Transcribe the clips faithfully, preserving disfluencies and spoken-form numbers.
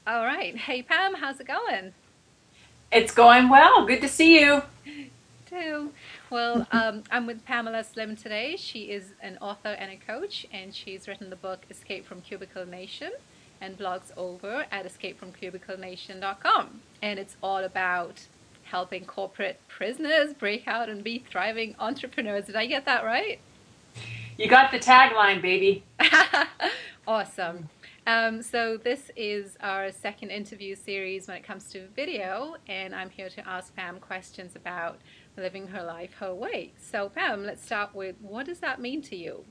All right. Hey, Pam, how's it going? It's going well. Good to see you. Too. Well, um, I'm with Pamela Slim today. She is an author and a coach, and she's written the book Escape from Cubicle Nation and blogs over at escape from cubicle nation dot com. And it's all about helping corporate prisoners break out and be thriving entrepreneurs. Did I get that right? You got the tagline, baby. Awesome. Um, so this is our second interview series when it comes to video, and I'm here to ask Pam questions about living her life her way. So Pam, let's start with, what does that mean to you?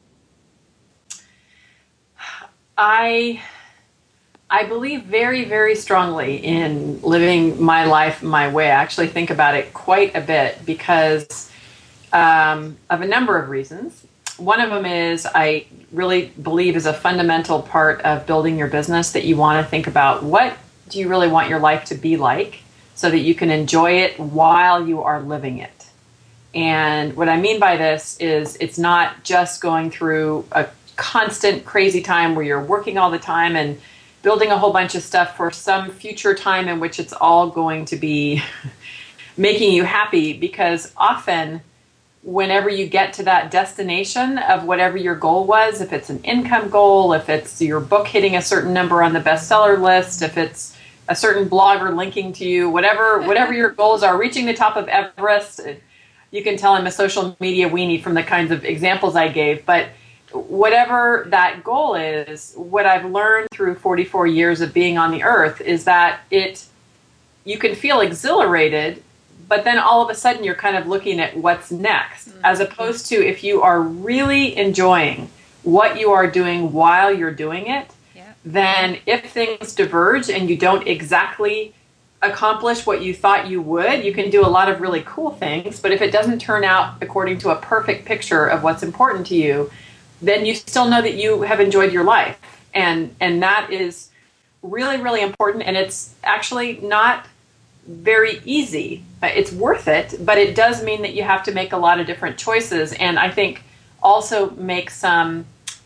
I I believe very, very strongly in living my life my way. I actually think about it quite a bit because um, of a number of reasons. One of them is I really believe is a fundamental part of building your business that you want to think about what do you really want your life to be like so that you can enjoy it while you are living it. And what I mean by this is it's not just going through a constant crazy time where you're working all the time and building a whole bunch of stuff for some future time in which it's all going to be making you happy, because often whenever you get to that destination of whatever your goal was, if it's an income goal, if it's your book hitting a certain number on the bestseller list, if it's a certain blogger linking to you, whatever whatever your goals are, reaching the top of Everest, you can tell I'm a social media weenie from the kinds of examples I gave, but whatever that goal is, what I've learned through forty-four years of being on the earth is that it you can feel exhilarated, but then all of a sudden you're kind of looking at what's next, as opposed to if you are really enjoying what you are doing while you're doing it, Yeah. then if things diverge and you don't exactly accomplish what you thought you would, you can do a lot of really cool things, but if it doesn't turn out according to a perfect picture of what's important to you, then you still know that you have enjoyed your life. And and that is really, really important, and it's actually not very easy. It's worth it, but it does mean that you have to make a lot of different choices, and I think also make some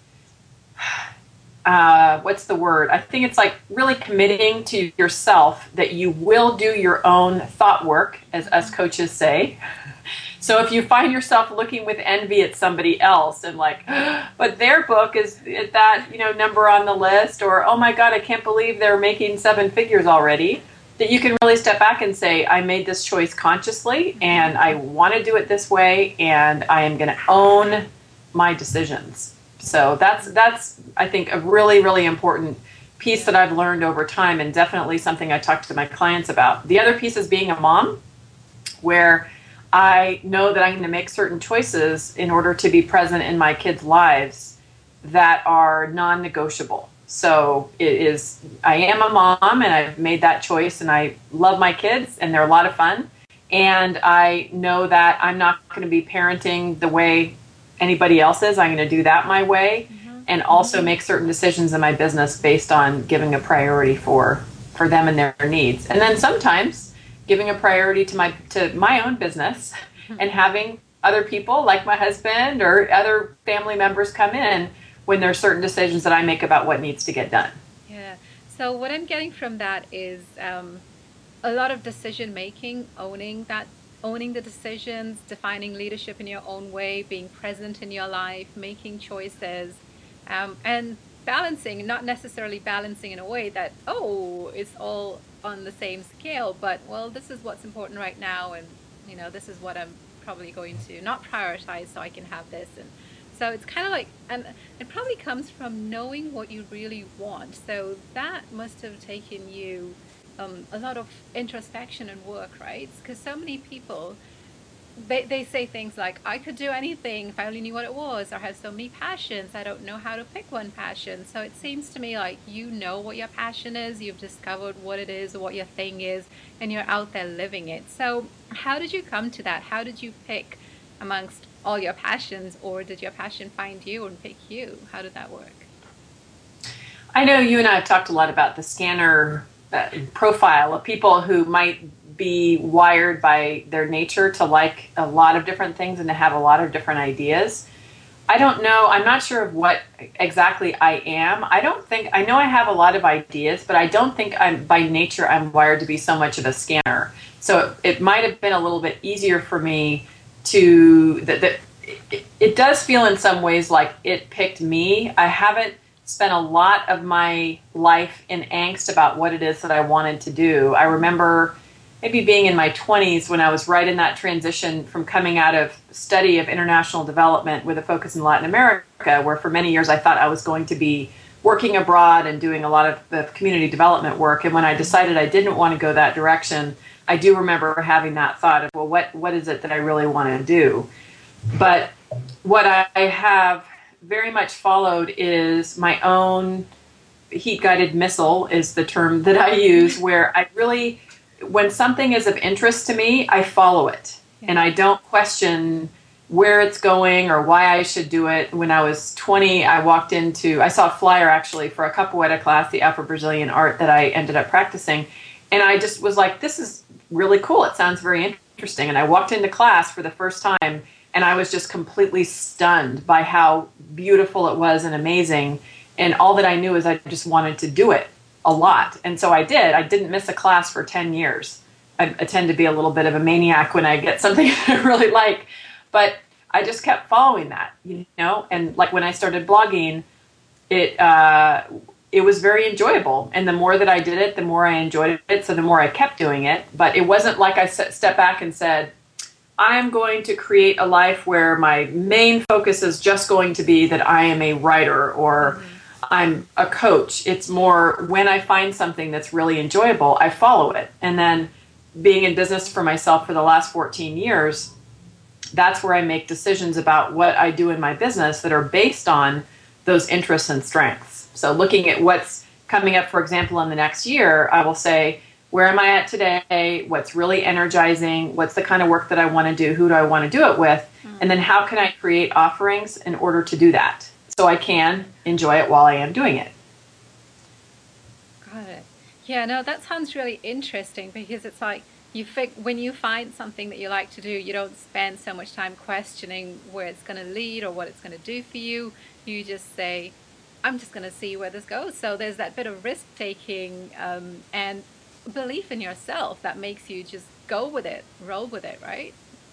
uh, what's the word? I think it's like really committing to yourself that you will do your own thought work, as us coaches say. So if you find yourself looking with envy at somebody else and like, but their book is at that, you know, number on the list, or, oh my God, I can't believe they're making seven figures already, that you can really step back and say, I made this choice consciously and I want to do it this way, and I am going to own my decisions. So that's, that's, I think, a really, really important piece that I've learned over time, and definitely something I talk to my clients about. The other piece is being a mom, where I know that I'm going to make certain choices in order to be present in my kids' lives that are non-negotiable. So it is, I am a mom and I've made that choice, and I love my kids and they're a lot of fun. And I know that I'm not going to be parenting the way anybody else is. I'm going to do that my way, Mm-hmm. and also make certain decisions in my business based on giving a priority for, for them and their needs. And then sometimes giving a priority to my to my own business and having other people like my husband or other family members come in when there's certain decisions that I make about what needs to get done. Yeah. So what I'm getting from that is um, a lot of decision making, owning that, owning the decisions, defining leadership in your own way, being present in your life, making choices, um, and balancing, not necessarily balancing in a way that, oh, it's all on the same scale, but well, this is what's important right now, and you know, this is what I'm probably going to not prioritize so I can have this. And so it's kind of like, and it probably comes from knowing what you really want. So that must have taken you um, a lot of introspection and work, right? Because so many people, they, they say things like, I could do anything if I only knew what it was, or I have so many passions, I don't know how to pick one passion. So it seems to me like you know what your passion is, you've discovered what it is, or what your thing is, and you're out there living it. So how did you come to that? How did you pick amongst all your passions, or did your passion find you and pick you? How did that work? I know you and I have talked a lot about the scanner uh, profile of people who might be wired by their nature to like a lot of different things and to have a lot of different ideas. I don't know. I'm not sure of what exactly I am. I don't think, I know I have a lot of ideas, but I don't think I'm, by nature, I'm wired to be so much of a scanner. So it, it might have been a little bit easier for me to, that, that it, it does feel in some ways like it picked me. I haven't spent a lot of my life in angst about what it is that I wanted to do. I remember maybe being in my twenties when I was right in that transition from coming out of study of international development with a focus in Latin America, where for many years I thought I was going to be working abroad and doing a lot of the community development work. And when I decided I didn't want to go that direction, I do remember having that thought of, well, what, what is it that I really want to do? But what I have very much followed is my own heat-guided missile is the term that I use, where I really, when something is of interest to me, I follow it. Yeah. And I don't question where it's going or why I should do it. When I was twenty, I walked into, I saw a flyer actually for a capoeira class, the Afro-Brazilian art that I ended up practicing. And I just was like, this is really cool. It sounds very interesting. And I walked into class for the first time, and I was just completely stunned by how beautiful it was and amazing. And all that I knew is I just wanted to do it a lot. And so I did. I didn't miss a class for ten years. I, I tend to be a little bit of a maniac when I get something that I really like. But I just kept following that, you know? And like when I started blogging, it uh, it was very enjoyable. And the more that I did it, the more I enjoyed it. So the more I kept doing it. But it wasn't like I stepped back and said, I'm going to create a life where my main focus is just going to be that I am a writer or mm-hmm. I'm a coach. It's more when I find something that's really enjoyable, I follow it. And then being in business for myself for the last fourteen years, that's where I make decisions about what I do in my business that are based on those interests and strengths. So looking at what's coming up, for example, in the next year, I will say, where am I at today? What's really energizing? What's the kind of work that I want to do? Who do I want to do it with? Mm. And then how can I create offerings in order to do that so I can enjoy it while I am doing it? Got it. Yeah, no, that sounds really interesting because it's like you think when you find something that you like to do, you don't spend so much time questioning where it's going to lead or what it's going to do for you. You just say, I'm just going to see where this goes. So there's that bit of risk taking um, and belief in yourself that makes you just go with it, roll with it, right?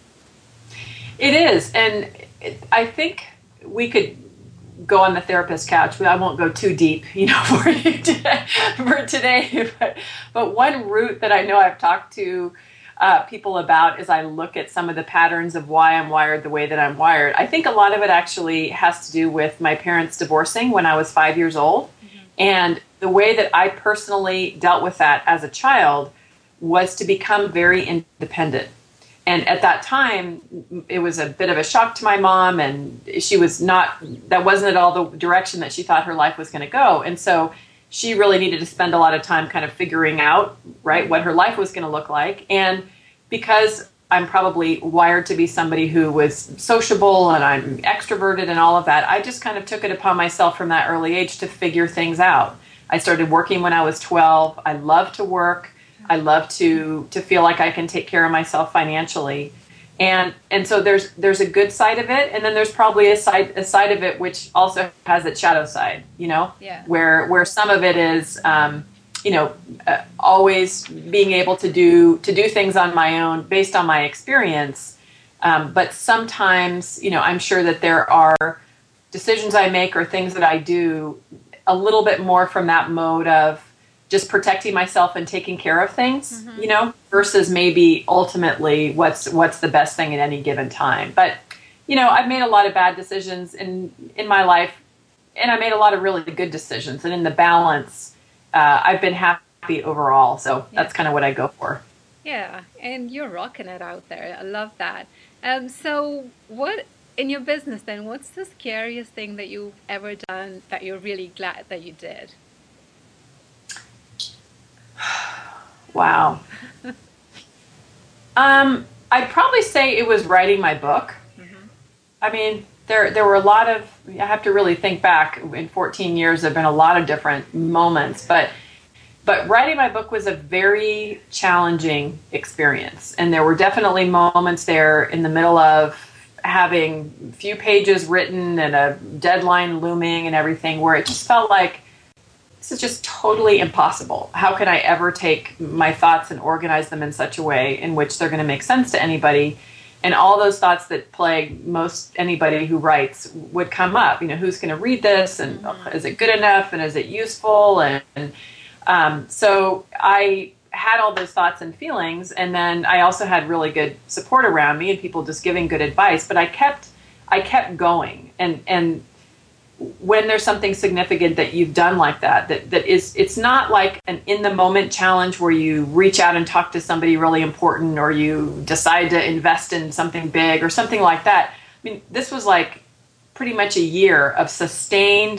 It is. And it, I think we could go on the therapist couch, but I won't go too deep, you know, for you today, for today. But, but one route that I know I've talked to uh, people about is I look at some of the patterns of why I'm wired the way that I'm wired. I think a lot of it actually has to do with my parents divorcing when I was five years old. Mm-hmm. And the way that I personally dealt with that as a child was to become very independent. And at that time, it was a bit of a shock to my mom, and she was not, that wasn't at all the direction that she thought her life was going to go. And so she really needed to spend a lot of time kind of figuring out, right, what her life was going to look like. And because I'm probably wired to be somebody who was sociable and I'm extroverted and all of that, I just kind of took it upon myself from that early age to figure things out. I started working when I was twelve. I love to work. I love to to feel like I can take care of myself financially. And and so there's there's a good side of it, and then there's probably a side a side of it which also has its shadow side, you know, yeah. where where some of it is, um, you know, uh, always being able to do to do things on my own based on my experience. Um, but sometimes, you know, I'm sure that there are decisions I make or things that I do a little bit more from that mode of just protecting myself and taking care of things, mm-hmm. you know, versus maybe ultimately what's what's the best thing at any given time. But, you know, I've made a lot of bad decisions in, in my life, and I made a lot of really good decisions. And in the balance, uh, I've been happy overall. So yeah. That's kind of what I go for. Yeah, and you're rocking it out there. I love that. Um, so what, in your business then, what's the scariest thing that you've ever done that you're really glad that you did? Wow. um, I'd probably say it was writing my book. Mm-hmm. I mean, there there were a lot of, I have to really think back, in fourteen years, there have been a lot of different moments, but but writing my book was a very challenging experience. And there were definitely moments there in the middle of having few pages written and a deadline looming and everything, where it just felt like, this is just totally impossible. How can I ever take my thoughts and organize them in such a way in which they're going to make sense to anybody? And all those thoughts that plague most anybody who writes would come up. You know, who's going to read this? And mm-hmm. is it good enough? And is it useful? And, and um, so I had all those thoughts and feelings. And then I also had really good support around me and people just giving good advice. But I kept, I kept going. And, and when there's something significant that you've done like that, that, that is, it's not like an in the moment challenge where you reach out and talk to somebody really important, or you decide to invest in something big or something like that. I mean, this was like pretty much a year of sustained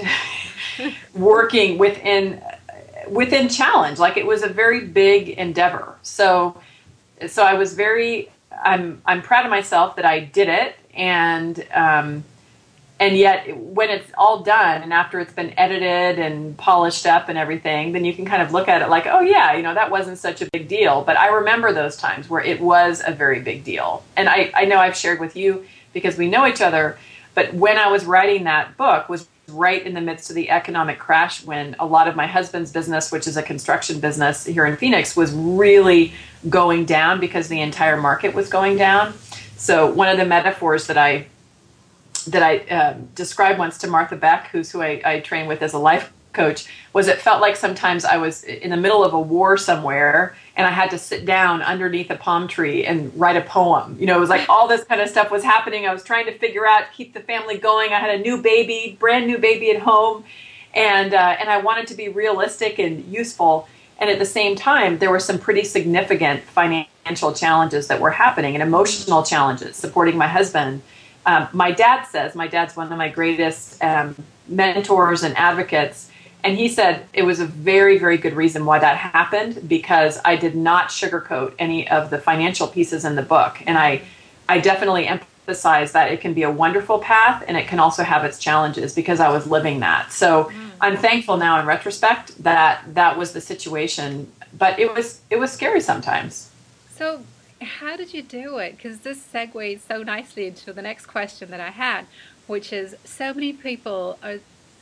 working within, within challenge. Like, it was a very big endeavor. So, so I was very, I'm, I'm proud of myself that I did it. And, um, And yet, when it's all done and after it's been edited and polished up and everything, then you can kind of look at it like, oh, yeah, you know, that wasn't such a big deal. But I remember those times where it was a very big deal. And I, I know I've shared with you because we know each other. But when I was writing that book was right in the midst of the economic crash, when a lot of my husband's business, which is a construction business here in Phoenix, was really going down because the entire market was going down. So one of the metaphors that I that I uh, described once to Martha Beck, who's who I, I train with as a life coach, was it felt like sometimes I was in the middle of a war somewhere and I had to sit down underneath a palm tree and write a poem. You know, it was like all this kind of stuff was happening. I was trying to figure out, keep the family going. I had a new baby, brand new baby at home. And, uh, and I wanted to be realistic and useful. And at the same time, there were some pretty significant financial challenges that were happening and emotional challenges supporting my husband. Um, my dad says, my dad's one of my greatest um, mentors and advocates, and he said it was a very, very good reason why that happened, because I did not sugarcoat any of the financial pieces in the book. And I, I definitely emphasize that it can be a wonderful path and it can also have its challenges, because I was living that. So mm. I'm thankful now in retrospect that that was the situation, but it was, it was scary sometimes. So how did you do it? Because this segues so nicely into the next question that I had, which is, so many people are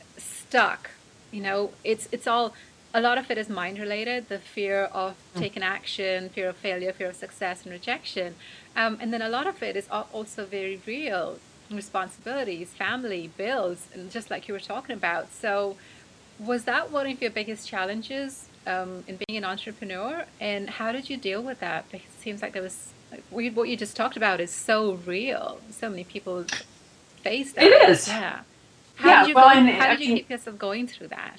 stuck. You know, it's it's all, a lot of it is mind related, the fear of taking action, fear of failure, fear of success and rejection. Um, and then a lot of it is also very real, responsibilities, family, bills, and just like you were talking about. So was that one of your biggest challenges Um, in being an entrepreneur, and how did you deal with that? Because it seems like there was, like, what you just talked about is so real. So many people face that. It is. Yeah. How yeah, did you, well, go, and, how did I you mean, keep yourself going through that?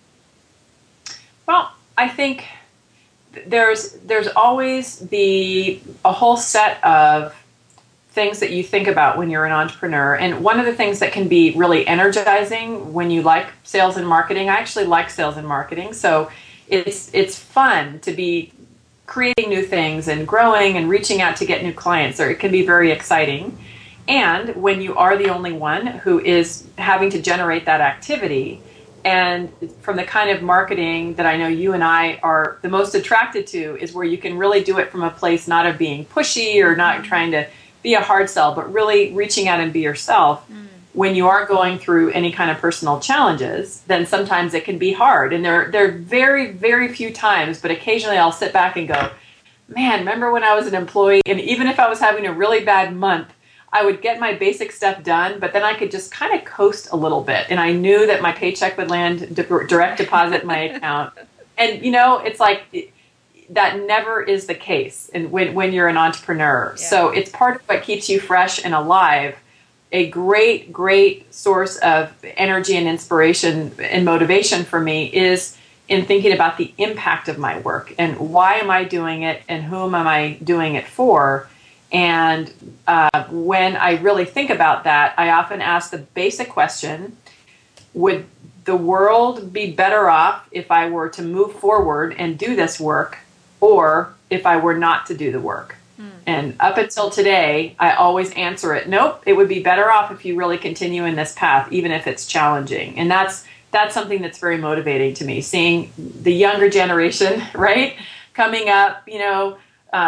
Well, I think there's there's always the a whole set of things that you think about when you're an entrepreneur. And one of the things that can be really energizing when you like sales and marketing, I actually like sales and marketing. So it's it's fun to be creating new things and growing and reaching out to get new clients, or it can be very exciting. And when you are the only one who is having to generate that activity, and from the kind of marketing that I know you and I are the most attracted to, is where you can really do it from a place not of being pushy or not mm-hmm. trying to be a hard sell, but really reaching out and be yourself. Mm. When you are going through any kind of personal challenges, then sometimes it can be hard. And there, there are very, very few times, but occasionally I'll sit back and go, man, remember when I was an employee? And even if I was having a really bad month, I would get my basic stuff done, but then I could just kind of coast a little bit. And I knew that my paycheck would land direct deposit in my account. And, you know, it's like, that never is the case and when, when you're an entrepreneur. Yeah. So it's part of what keeps you fresh and alive. A great, great source of energy and inspiration and motivation for me is in thinking about the impact of my work and why am I doing it and whom am I doing it for. And uh, when I really think about that, I often ask the basic question, would the world be better off if I were to move forward and do this work, or if I were not to do the work? Mm. And up until today, I always answer it, nope, it would be better off if you really continue in this path, even if it's challenging. And that's that's something that's very motivating to me, seeing the younger generation, right, coming up, you know, um,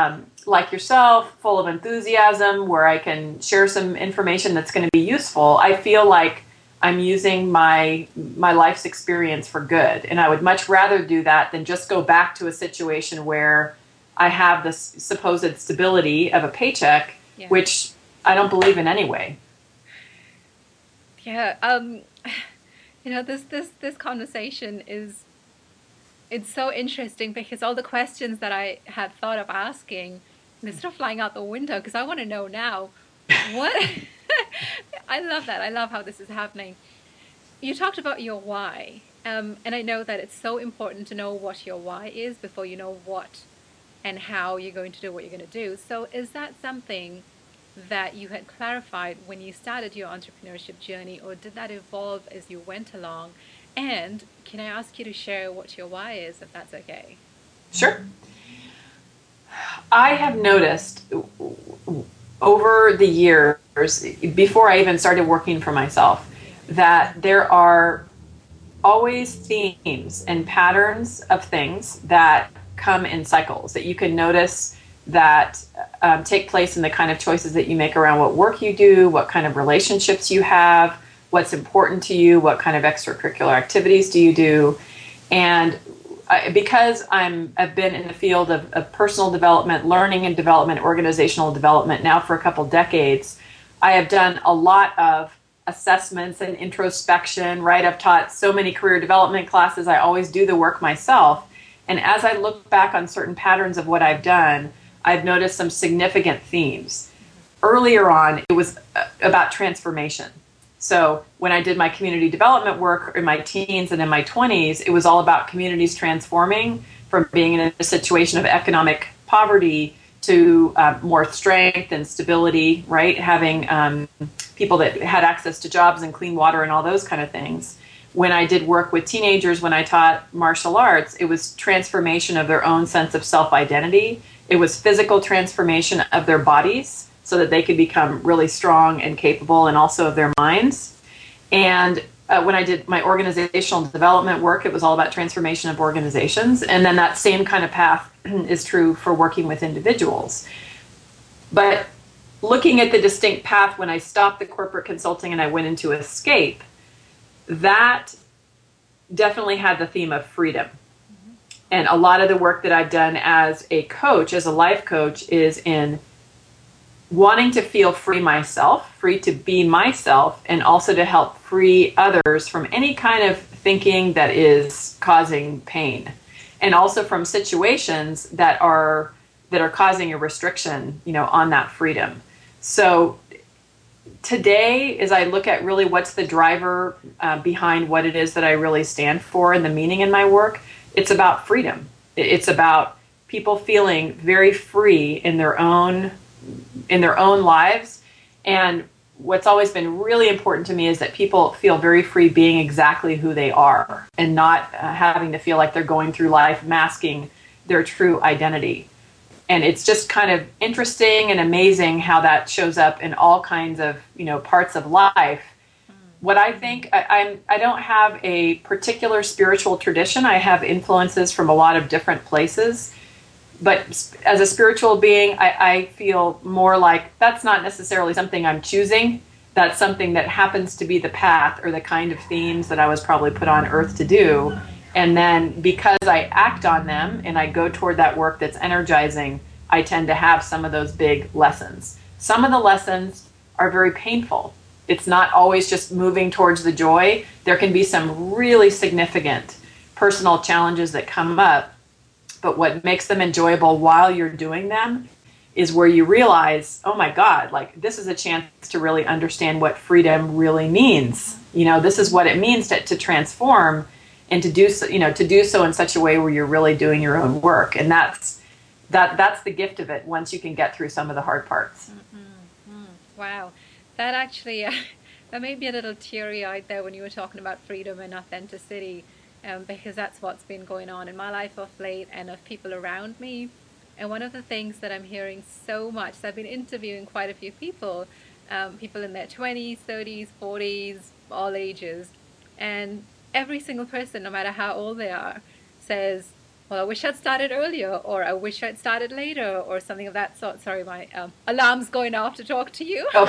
like yourself, full of enthusiasm, where I can share some information that's going to be useful, I feel like I'm using my my life's experience for good. And I would much rather do that than just go back to a situation where I have this supposed stability of a paycheck, yeah. which I don't believe in anyway. Yeah, um, you know, this this this conversation is, it's so interesting because all the questions that I had thought of asking, they're sort of flying out the window because I want to know now what. I love that. I love how this is happening. You talked about your why, um, and I know that it's so important to know what your why is before you know what and how you're going to do what you're going to do. So is that something that you had clarified when you started your entrepreneurship journey, or did that evolve as you went along? And can I ask you to share what your why is, if that's okay? Sure. I have noticed over the years, before I even started working for myself, that there are always themes and patterns of things that come in cycles that you can notice that um, take place in the kind of choices that you make around what work you do, what kind of relationships you have, what's important to you, what kind of extracurricular activities do you do. And I, because I'm, I've been in the field of, of personal development, learning and development, organizational development now for a couple decades, I have done a lot of assessments and introspection, right? I've taught so many career development classes. I always do the work myself. And as I look back on certain patterns of what I've done, I've noticed some significant themes. Earlier on, it was about transformation. So when I did my community development work in my teens and in my twenties, it was all about communities transforming from being in a situation of economic poverty to uh, more strength and stability, right? Having um, people that had access to jobs and clean water and all those kind of things. When I did work with teenagers, when I taught martial arts, it was transformation of their own sense of self-identity. It was physical transformation of their bodies so that they could become really strong and capable, and also of their minds. And uh, when I did my organizational development work, it was all about transformation of organizations. And then that same kind of path is true for working with individuals. But looking at the distinct path when I stopped the corporate consulting and I went into escape, that definitely had the theme of freedom. Mm-hmm. And a lot of the work that I've done as a coach, as a life coach, is in wanting to feel free myself, free to be myself, and also to help free others from any kind of thinking that is causing pain, and also from situations that are that are causing a restriction, you know, on that freedom. So today, as I look at really what's the driver uh, behind what it is that I really stand for and the meaning in my work, it's about freedom. It's about people feeling very free in their own in their own lives. And what's always been really important to me is that people feel very free being exactly who they are and not uh, having to feel like they're going through life masking their true identity. And it's just kind of interesting and amazing how that shows up in all kinds of, you know, parts of life. What I think, I, I'm, I don't have a particular spiritual tradition. I have influences from a lot of different places. But as a spiritual being, I, I feel more like that's not necessarily something I'm choosing. That's something that happens to be the path or the kind of themes that I was probably put on earth to do. And then because I act on them and I go toward that work that's energizing, I tend to have some of those big lessons. Some of the lessons are very painful. It's not always just moving towards the joy. There can be some really significant personal challenges that come up. But what makes them enjoyable while you're doing them is where you realize, oh my God, like this is a chance to really understand what freedom really means. You know, this is what it means to, to transform and to do so, you know, to do so in such a way where you're really doing your own work. And that's that that's the gift of it once you can get through some of the hard parts. Mm-hmm. Wow. That actually, uh, that made me a little teary-eyed there when you were talking about freedom and authenticity. Um, because that's what's been going on in my life of late and of people around me. And one of the things that I'm hearing so much, so I've been interviewing quite a few people, um, people in their twenties, thirties, forties, all ages, and every single person, no matter how old they are, says, well, I wish I'd started earlier, or I wish I'd started later, or something of that sort. Sorry, my um, alarm's going off to talk to you. Oh.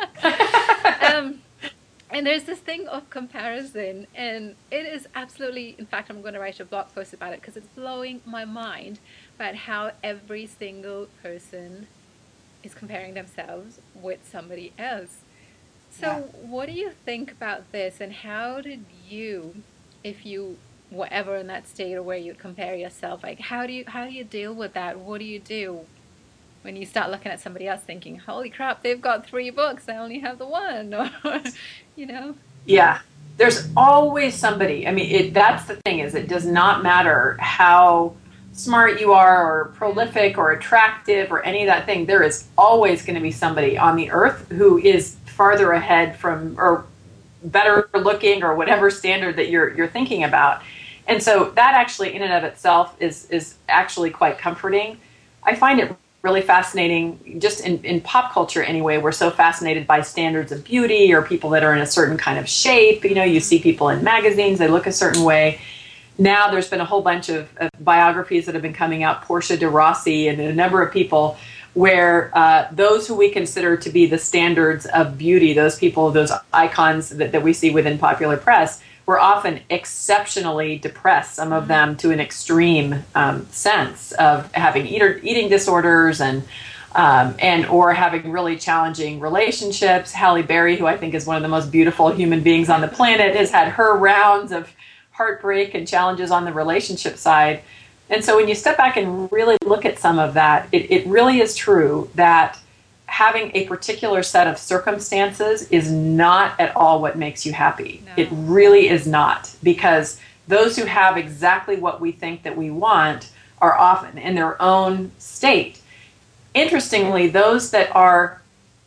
um, and there's this thing of comparison, and it is absolutely, in fact, I'm going to write a blog post about it because it's blowing my mind about how every single person is comparing themselves with somebody else. Yeah. So, what do you think about this, and how did you, if you were ever in that state or where you'd compare yourself, like how do you how do you deal with that? What do you do when you start looking at somebody else thinking, "Holy crap, they've got three books, I only have the one," or you know? Yeah. There's always somebody. I mean, it, that's the thing is it does not matter how smart you are or Yeah. prolific or attractive or any of that thing. There is always going to be somebody on the earth who is farther ahead from or better looking or whatever standard that you're you're thinking about. And so that actually in and of itself is is actually quite comforting. I find it really fascinating just in, in pop culture anyway. We're so fascinated by standards of beauty or people that are in a certain kind of shape. You know, you see people in magazines, they look a certain way. Now there's been a whole bunch of, of biographies that have been coming out, Portia de Rossi and a number of people where uh, those who we consider to be the standards of beauty, those people, those icons that, that we see within popular press, were often exceptionally depressed, some of them to an extreme um, sense of having eater, eating disorders and um, and or having really challenging relationships. Halle Berry, who I think is one of the most beautiful human beings on the planet, has had her rounds of heartbreak and challenges on the relationship side. And so when you step back and really look at some of that, it, it really is true that having a particular set of circumstances is not at all what makes you happy. No. It really is not, because those who have exactly what we think that we want are often in their own state. Interestingly, those that are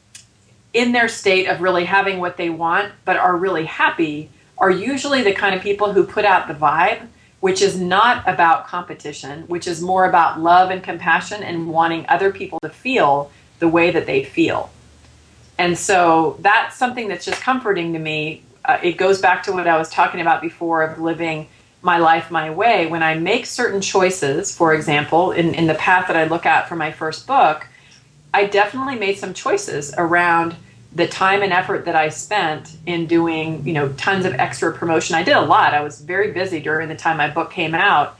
in their state of really having what they want but are really happy are usually the kind of people who put out the vibe, which is not about competition, which is more about love and compassion and wanting other people to feel the way that they feel. And so that's something that's just comforting to me. Uh, it goes back to what I was talking about before of living my life my way. When I make certain choices, for example, in, in the path that I look at for my first book, I definitely made some choices around the time and effort that I spent in doing, you know, tons of extra promotion. I did a lot. I was very busy during the time my book came out.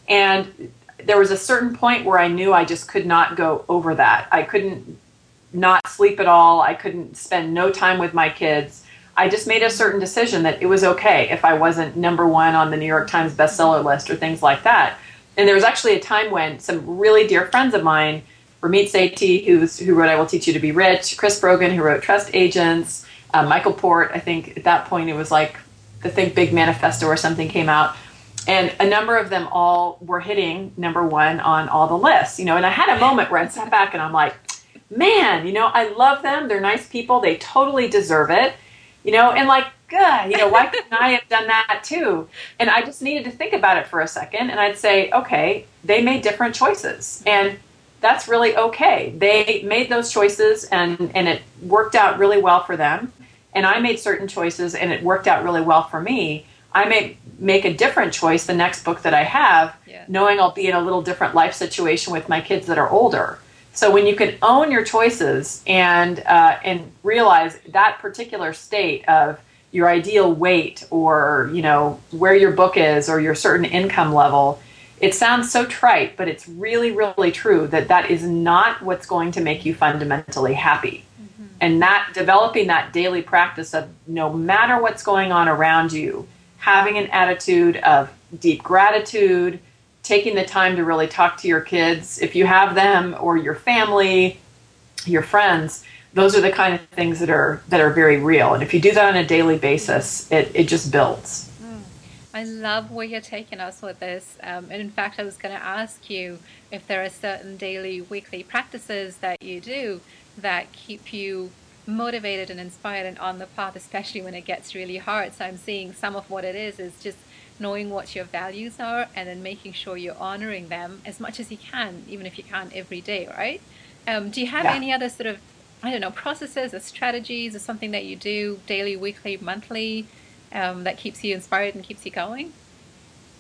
And there was a certain point where I knew I just could not go over that. I couldn't not sleep at all. I couldn't spend no time with my kids. I just made a certain decision that it was okay if I wasn't number one on the New York Times bestseller list or things like that. And there was actually a time when some really dear friends of mine, Ramit Sethi, who's, who wrote I Will Teach You to Be Rich, Chris Brogan, who wrote Trust Agents, uh, Michael Port, I think at that point it was like the Think Big Manifesto or something came out. And a number of them all were hitting number one on all the lists, you know, and I had a moment where I sat back and I'm like, man, you know, I love them. They're nice people. They totally deserve it, you know, and like, God, you know, why couldn't I have done that too? And I just needed to think about it for a second. And I'd say, okay, they made different choices. And that's really okay. They made those choices and, and it worked out really well for them. And I made certain choices and it worked out really well for me. I may make a different choice the next book that I have, yeah. knowing I'll be in a little different life situation with my kids that are older. So when you can own your choices and uh, and realize that particular state of your ideal weight or, you know, where your book is or your certain income level, it sounds so trite, but it's really, really true that that is not what's going to make you fundamentally happy. Mm-hmm. And that developing that daily practice of no matter what's going on around you, having an attitude of deep gratitude, taking the time to really talk to your kids, if you have them, or your family, your friends, those are the kind of things that are that are very real. And if you do that on a daily basis, it, it just builds. Mm. I love where you're taking us with this. Um, and in fact, I was going to ask you if there are certain daily, weekly practices that you do that keep you motivated and inspired and on the path, especially when it gets really hard. So I'm seeing some of what it is is just knowing what your values are and then making sure you're honoring them as much as you can, even if you can't every day, right? Um, do you have yeah. any other sort of, I don't know, processes or strategies or something that you do daily, weekly, monthly um, that keeps you inspired and keeps you going?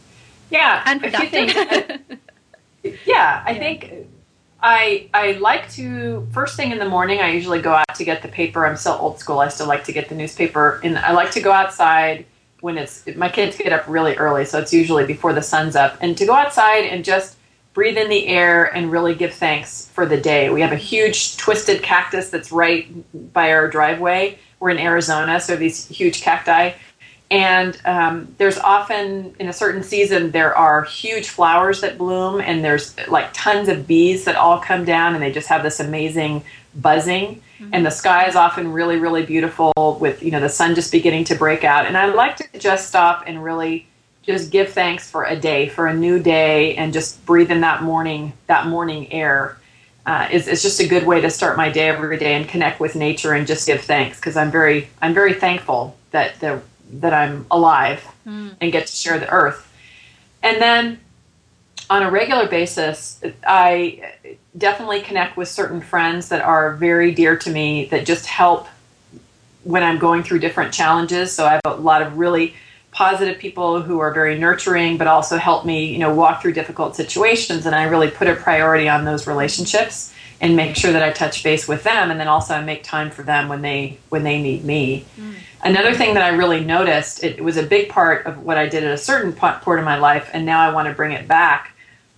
Yeah, and a few productive. things. Yeah, I Yeah. think I I like to first thing in the morning. I usually go out to get the paper. I'm still old school. I still like to get the newspaper, and I like to go outside when it's my kids get up really early, so it's usually before the sun's up, and to go outside and just breathe in the air and really give thanks for the day. We have a huge twisted cactus that's right by our driveway. We're in Arizona, so these huge cacti. And um, there's often, in a certain season, there are huge flowers that bloom, and there's like tons of bees that all come down, and they just have this amazing buzzing. Mm-hmm. And the sky is often really, really beautiful with, you know, the sun just beginning to break out. And I like to just stop and really just give thanks for a day, for a new day, and just breathe in that morning, that morning air. Uh, is it's just a good way to start my day every day and connect with nature and just give thanks, because I'm very, I'm very thankful that the that I'm alive mm. and get to share the earth. And then on a regular basis, I definitely connect with certain friends that are very dear to me that just help when I'm going through different challenges. So I have a lot of really positive people who are very nurturing, but also help me, you know, walk through difficult situations. And I really put a priority on those relationships and make sure that I touch base with them. And then also I make time for them when they, when they need me. Mm. Another thing that I really noticed, it was a big part of what I did at a certain point in my life, and now I want to bring it back,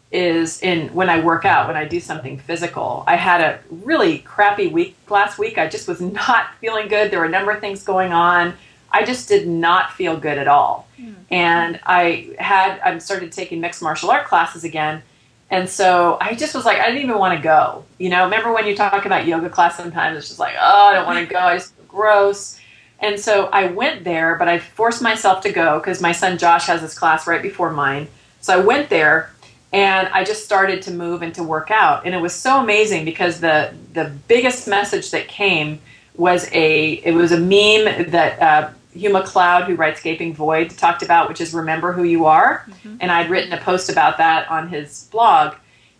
is in when I work out, when I do something physical. I had a really crappy week last week. I just was not feeling good. There were a number of things going on. I just did not feel good at all. Mm. And I had, I started taking mixed martial art classes again. And so I just was like, I didn't even want to go. You know, remember when you talk about yoga class sometimes, it's just like, oh, I don't want to go. I just feel gross. And so I went there, but I forced myself to go because my son Josh has this class right before mine. So I went there and I just started to move and to work out. And it was so amazing because the the biggest message that came was a, it was a meme that uh, Hugh MacLeod, who writes Gaping Void, talked about, which is remember who you are. Mm-hmm. And I'd written a post about that on his blog.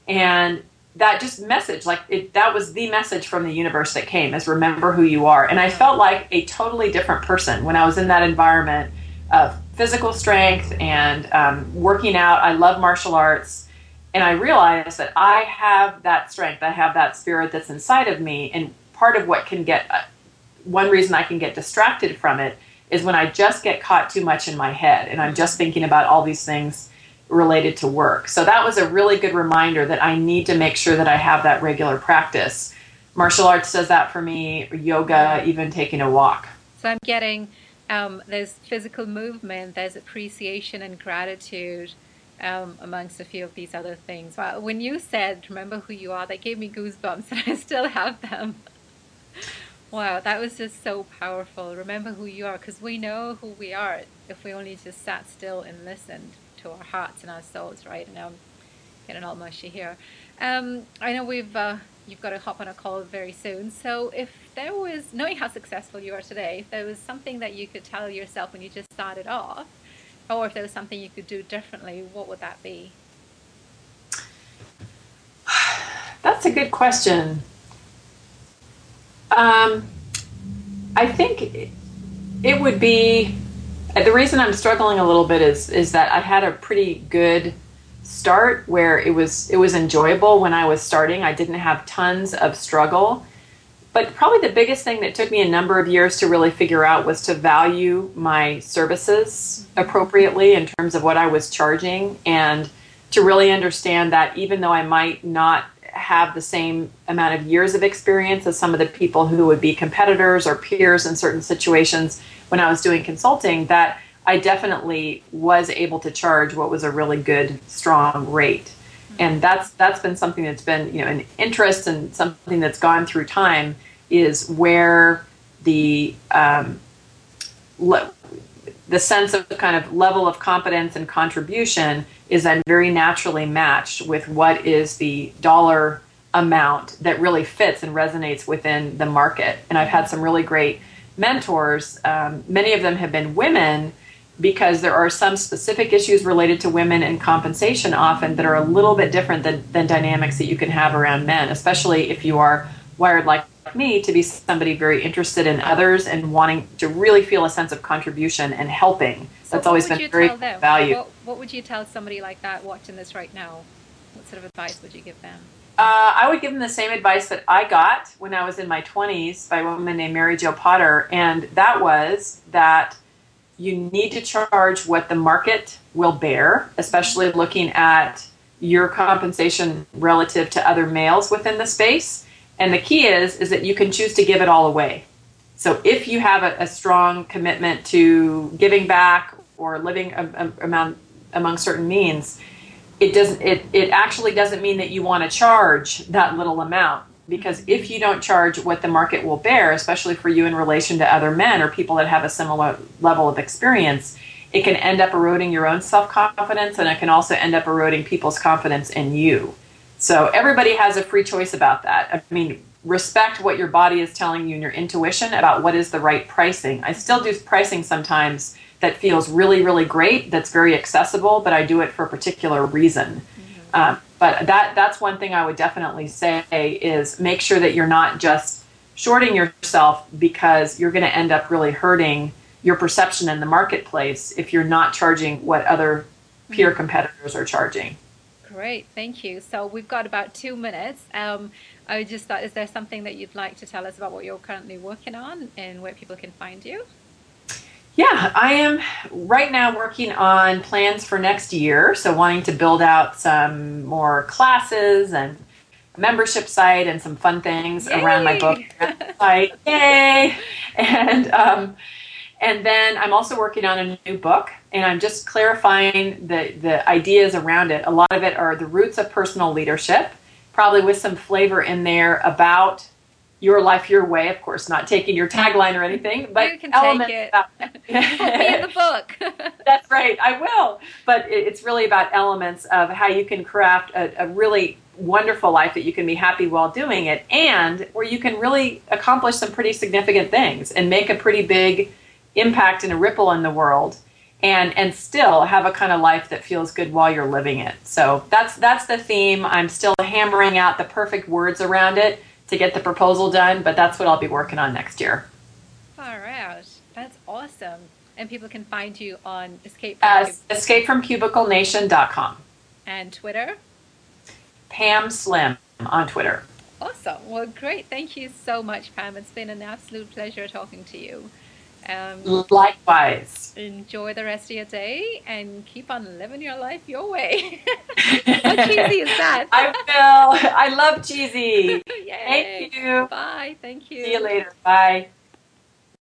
And that just message, like it, that was the message from the universe that came, is remember who you are. And I felt like a totally different person when I was in that environment of physical strength and um, working out. I love martial arts. And I realized that I have that strength. I have that spirit that's inside of me. And part of what can get, uh, one reason I can get distracted from it is when I just get caught too much in my head and I'm just thinking about all these things related to work. So that was a really good reminder that I need to make sure that I have that regular practice. Martial arts does that for me, yoga, even taking a walk. So I'm getting, um, there's physical movement, there's appreciation and gratitude um, amongst a few of these other things. Well, when you said, remember who you are, that gave me goosebumps and I still have them. Wow, that was just so powerful. Remember who you are, because we know who we are if we only just sat still and listened to our hearts and our souls, right? And I'm getting all mushy here. Um, I know we've uh, you've got to hop on a call very soon. So if there was, knowing how successful you are today, if there was something that you could tell yourself when you just started off, or if there was something you could do differently, what would that be? That's a good question. Um, I think it would be, the reason I'm struggling a little bit is is that I had a pretty good start where it was it was enjoyable when I was starting. I didn't have tons of struggle. But probably the biggest thing that took me a number of years to really figure out was to value my services appropriately in terms of what I was charging, and to really understand that even though I might not have the same amount of years of experience as some of the people who would be competitors or peers in certain situations when I was doing consulting, that I definitely was able to charge what was a really good, strong rate. And that's that's been something that's been, you know, an interest and something that's gone through time, is where the um, le- the sense of the kind of level of competence and contribution is then very naturally matched with what is the dollar amount that really fits and resonates within the market. And I've had some really great mentors. Um, many of them have been women, because there are some specific issues related to women and compensation often that are a little bit different than, than dynamics that you can have around men, especially if you are wired like me to be somebody very interested in others and wanting to really feel a sense of contribution and helping So That's what always would been you very tell them? valued. What What would you tell somebody like that watching this right now? What sort of advice would you give them? Uh, I would give them the same advice that I got when I was in my twenties by a woman named Mary Jo Potter, and that was that you need to charge what the market will bear, especially looking at your compensation relative to other males within the space. And the key is is that you can choose to give it all away. So if you have a, a strong commitment to giving back or living a, a, among, among certain means, it doesn't it, it actually doesn't mean that you want to charge that little amount, because if you don't charge what the market will bear, especially for you in relation to other men or people that have a similar level of experience, it can end up eroding your own self-confidence, and it can also end up eroding people's confidence in you. So everybody has a free choice about that. I mean, respect what your body is telling you and your intuition about what is the right pricing. I still do pricing sometimes that feels really, really great, that's very accessible, but I do it for a particular reason. Mm-hmm. Um, but that that's one thing I would definitely say is make sure that you're not just shorting yourself, because you're going to end up really hurting your perception in the marketplace if you're not charging what other peer mm-hmm. competitors are charging. Great, thank you. So we've got about two minutes. Um, I just thought, is there something that you'd like to tell us about what you're currently working on and where people can find you? Yeah, I am right now working on plans for next year. So wanting to build out some more classes and membership site and some fun things Yay! Around my book site. Yay! And um, and then I'm also working on a new book, and I'm just clarifying the, the ideas around it. A lot of it are the roots of personal leadership, probably with some flavor in there about your life, your way, of course, not taking your tagline or anything, but you can elements take it. About Put me in the book. That's right, I will. But it's really about elements of how you can craft a, a really wonderful life that you can be happy while doing it, and where you can really accomplish some pretty significant things and make a pretty big impact and a ripple in the world, and and still have a kind of life that feels good while you're living it. So that's that's the theme. I'm still hammering out the perfect words around it to get the proposal done, but that's what I'll be working on next year. All right, that's awesome. And people can find you on Escape from, uh, escape from cubicle nation dot com. And Twitter? Pam Slim on Twitter. Awesome. Well, great. Thank you so much, Pam. It's been an absolute pleasure talking to you. Um, Likewise. Enjoy the rest of your day and keep on living your life your way. How cheesy is that? I will. I love cheesy. Yay. Thank you. Bye. Thank you. See you later. Bye.